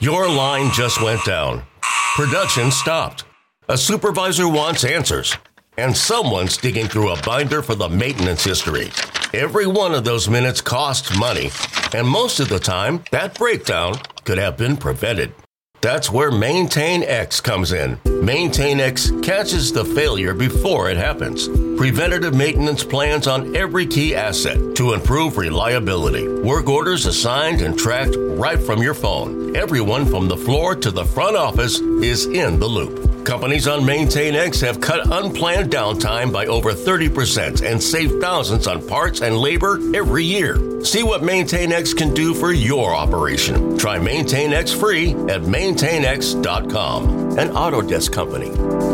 Your line just went down. Production stopped. A supervisor wants answers. And someone's digging through a binder for the maintenance history. Every one of those minutes costs money. And most of the time, that breakdown could have been prevented. That's where Maintain X comes in. Maintain X catches the failure before it happens. Preventative maintenance plans on every key asset to improve reliability. Work orders assigned and tracked right from your phone. Everyone from the floor to the front office is in the loop. Companies on Maintain X have cut unplanned downtime by over 30% and saved thousands on parts and labor every year. See what Maintain X can do for your operation. Try Maintain X free at maintainx.com, an Autodesk company.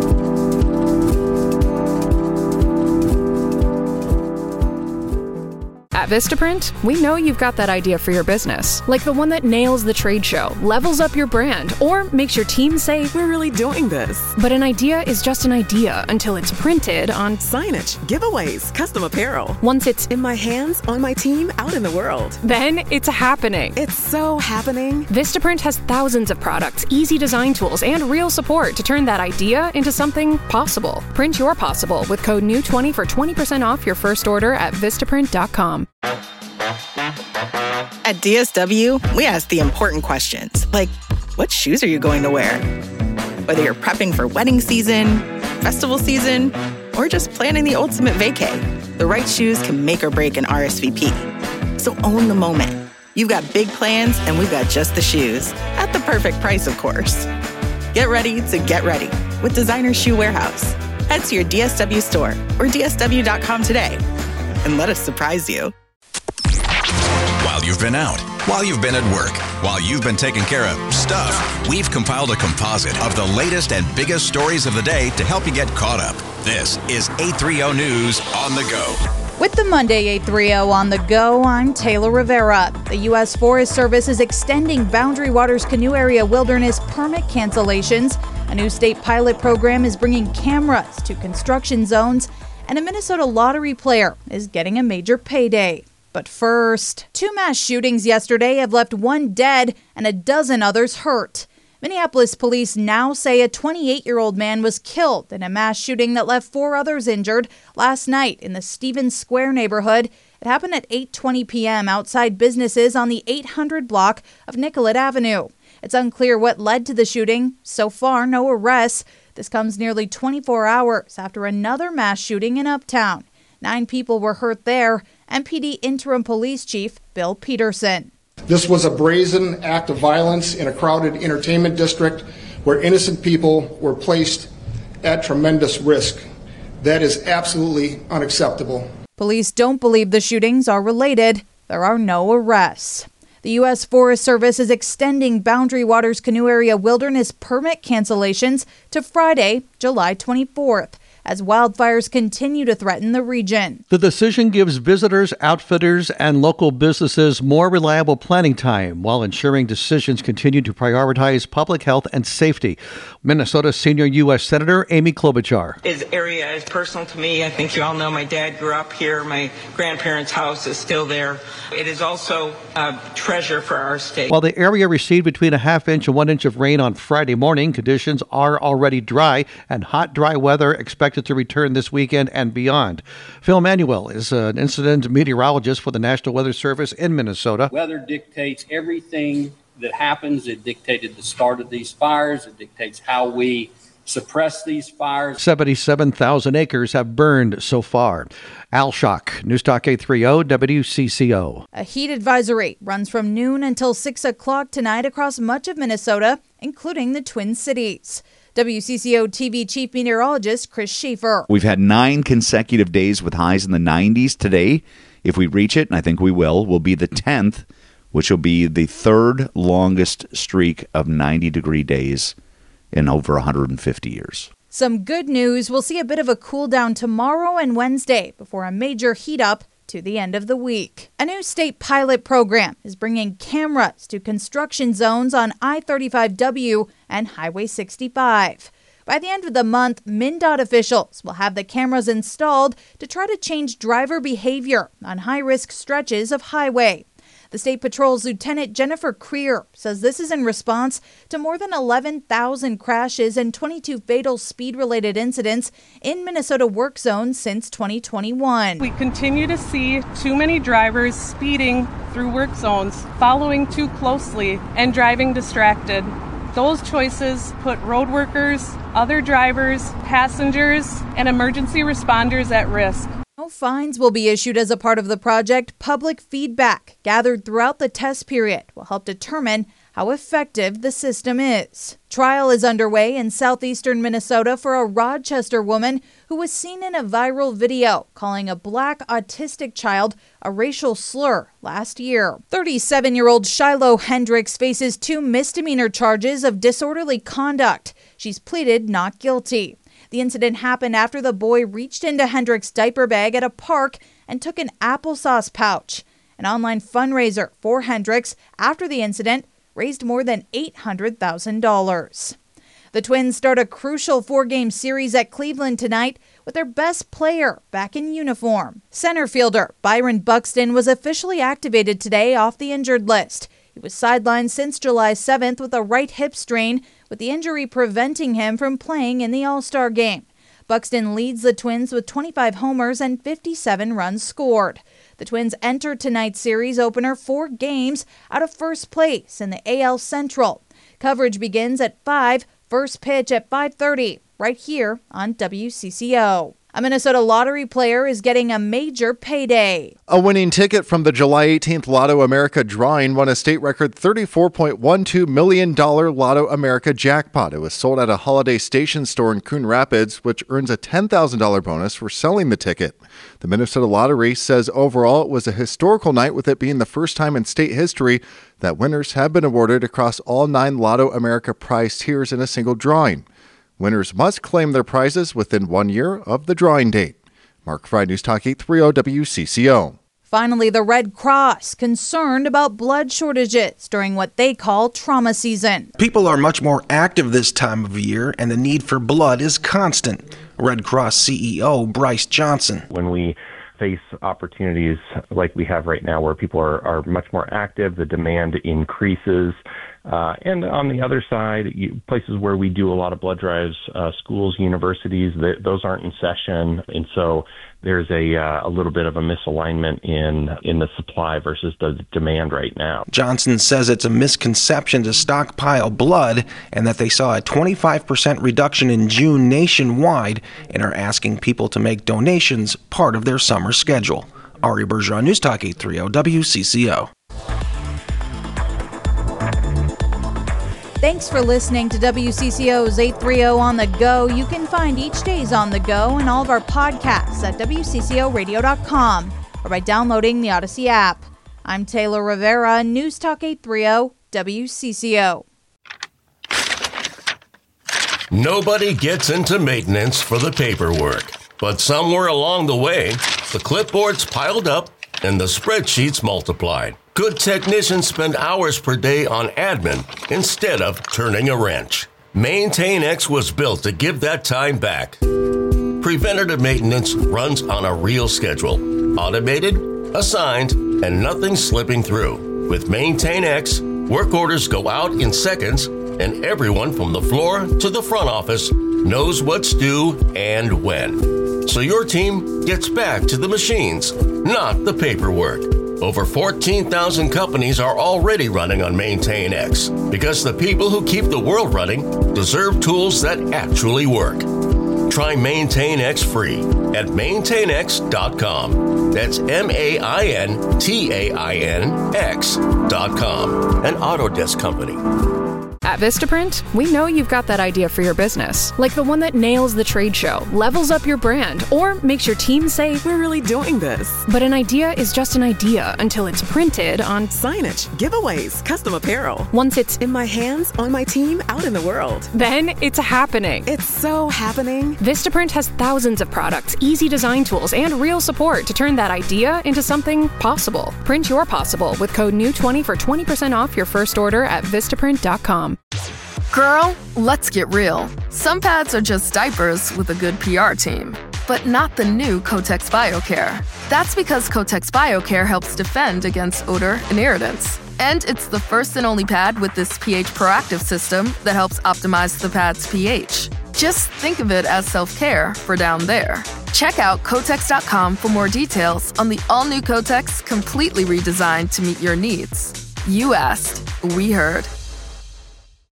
At Vistaprint, we know you've got that idea for your business, like the one that nails the trade show, levels up your brand, or makes your team say, "We're really doing this." But an idea is just an idea until it's printed on signage, giveaways, custom apparel. Once it's in my hands, on my team, out in the world. Then it's happening. It's so happening. Vistaprint has thousands of products, easy design tools, and real support to turn that idea into something possible. Print your possible with code NEW20 for 20% off your first order at Vistaprint.com. At DSW, we ask the important questions, like, what shoes are you going to wear? Whether you're prepping for wedding season, festival season, or just planning the ultimate vacay, the right shoes can make or break an RSVP. So own the moment. You've got big plans, and we've got just the shoes, at the perfect price, of course. Get ready to get ready with Designer Shoe Warehouse. Head to your DSW store or DSW.com today, and let us surprise you. While you've been out, while you've been at work, while you've been taking care of stuff, we've compiled a composite of the latest and biggest stories of the day to help you get caught up. This is 830 News on the Go. With the Monday 830 on the Go, I'm Taylor Rivera. The U.S. Forest Service is extending Boundary Waters Canoe Area wilderness permit cancellations. A new state pilot program is bringing cameras to construction zones, and a Minnesota lottery player is getting a major payday. But first, 2 mass shootings yesterday have left 1 dead and a dozen others hurt. Minneapolis police now say a 28-year-old man was killed in a mass shooting that left 4 others injured last night in the Stevens Square neighborhood. It happened at 8:20 p.m. outside businesses on the 800 block of Nicollet Avenue. It's unclear what led to the shooting. So far, no arrests. This comes nearly 24 hours after another mass shooting in Uptown. 9 people were hurt there. MPD Interim Police Chief Bill Peterson. This was a brazen act of violence in a crowded entertainment district where innocent people were placed at tremendous risk. That is absolutely unacceptable. Police don't believe the shootings are related. There are no arrests. The U.S. Forest Service is extending Boundary Waters Canoe Area wilderness permit cancellations to Friday, July 24th. As wildfires continue to threaten the region. The decision gives visitors, outfitters, and local businesses more reliable planning time while ensuring decisions continue to prioritize public health and safety. Minnesota Senior U.S. Senator Amy Klobuchar. This area is personal to me. I think you all know my dad grew up here. My grandparents' house is still there. It is also a treasure for our state. While the area received between a half inch and 1 inch of rain on Friday morning, conditions are already dry and hot, dry weather expected to return this weekend and beyond. Phil Manuel is an incident meteorologist for the National Weather Service in Minnesota. Weather dictates everything that happens. It dictated the start of these fires. It dictates how we suppress these fires. 77,000 acres have burned so far. Al Schock, Newstalk 830 WCCO. A heat advisory runs from noon until 6 o'clock tonight across much of Minnesota, including the Twin Cities. WCCO TV Chief Meteorologist Chris Schaefer. We've had 9 consecutive days with highs in the 90s. Today, if we reach it, and I think we will be the 10th, which will be the 3rd longest streak of 90-degree days in over 150 years. Some good news. We'll see a bit of a cool down tomorrow and Wednesday before a major heat up to the end of the week. A new state pilot program is bringing cameras to construction zones on I-35W and Highway 65. By the end of the month, MnDOT officials will have the cameras installed to try to change driver behavior on high-risk stretches of highway. The State Patrol's Lieutenant Jennifer Creer says this is in response to more than 11,000 crashes and 22 fatal speed-related incidents in Minnesota work zones since 2021. We continue to see too many drivers speeding through work zones, following too closely, and driving distracted. Those choices put road workers, other drivers, passengers, and emergency responders at risk. No fines will be issued as a part of the project. Public feedback gathered throughout the test period will help determine how effective the system is. Trial is underway in southeastern Minnesota for a Rochester woman who was seen in a viral video calling a black autistic child a racial slur last year. 37-year-old Shiloh Hendricks faces 2 misdemeanor charges of disorderly conduct. She's pleaded not guilty. The incident happened after the boy reached into Hendricks' diaper bag at a park and took an applesauce pouch. An online fundraiser for Hendricks after the incident raised more than $800,000. The Twins start a crucial 4-game series at Cleveland tonight with their best player back in uniform. Center fielder Byron Buxton was officially activated today off the injured list. He was sidelined since July 7th with a right hip strain, with the injury preventing him from playing in the All-Star game. Buxton leads the Twins with 25 homers and 57 runs scored. The Twins enter tonight's series opener 4 games out of first place in the AL Central. Coverage begins at 5, first pitch at 5:30, right here on WCCO. A Minnesota lottery player is getting a major payday. A winning ticket from the July 18th Lotto America drawing won a state record $34.12 million Lotto America jackpot. It was sold at a Holiday Station store in Coon Rapids, which earns a $10,000 bonus for selling the ticket. The Minnesota Lottery says overall it was a historical night, with it being the first time in state history that winners have been awarded across all 9 Lotto America prize tiers in a single drawing. Winners must claim their prizes within 1 year of the drawing date. Mark Fry, News Talk 830 WCCO. Finally, the Red Cross concerned about blood shortages during what they call trauma season. People are much more active this time of year, and the need for blood is constant. Red Cross CEO Bryce Johnson. When we face opportunities like we have right now, where people are much more active, the demand increases. And on the other side, places where we do a lot of blood drives, schools, universities, those aren't in session. And so there's a little bit of a misalignment in the supply versus the demand right now. Johnson says it's a misconception to stockpile blood, and that they saw a 25% reduction in June nationwide and are asking people to make donations part of their summer schedule. Ari Bergeron, News Talk 830 WCCO. Thanks for listening to WCCO's 830 On The Go. You can find each day's On The Go and all of our podcasts at WCCOradio.com or by downloading the Odyssey app. I'm Taylor Rivera, News Talk 830 WCCO. Nobody gets into maintenance for the paperwork, but somewhere along the way, the clipboards piled up and the spreadsheets multiplied. Good technicians spend hours per day on admin instead of turning a wrench. MaintainX was built to give that time back. Preventative maintenance runs on a real schedule. Automated, assigned, and nothing slipping through. With MaintainX, work orders go out in seconds, and everyone from the floor to the front office knows what's due and when. So your team gets back to the machines, not the paperwork. Over 14,000 companies are already running on MaintainX because the people who keep the world running deserve tools that actually work. Try MaintainX free at maintainx.com. That's MaintainX.com. An Autodesk company. At Vistaprint, we know you've got that idea for your business, like the one that nails the trade show, levels up your brand, or makes your team say, "We're really doing this." But an idea is just an idea until it's printed on signage, giveaways, custom apparel. Once it's in my hands, on my team, out in the world. Then it's happening. It's so happening. Vistaprint has thousands of products, easy design tools, and real support to turn that idea into something possible. Print your possible with code NEW20 for 20% off your first order at Vistaprint.com. Girl, let's get real. Some pads are just diapers with a good PR team. but not the new Kotex BioCare. That's because Kotex BioCare helps defend against odor and irritants. And it's the first and only pad with this pH proactive system that helps optimize the pad's pH. Just think of it as self-care for down there. Check out Kotex.com for more details on the all-new Kotex, completely redesigned to meet your needs. You asked, we heard.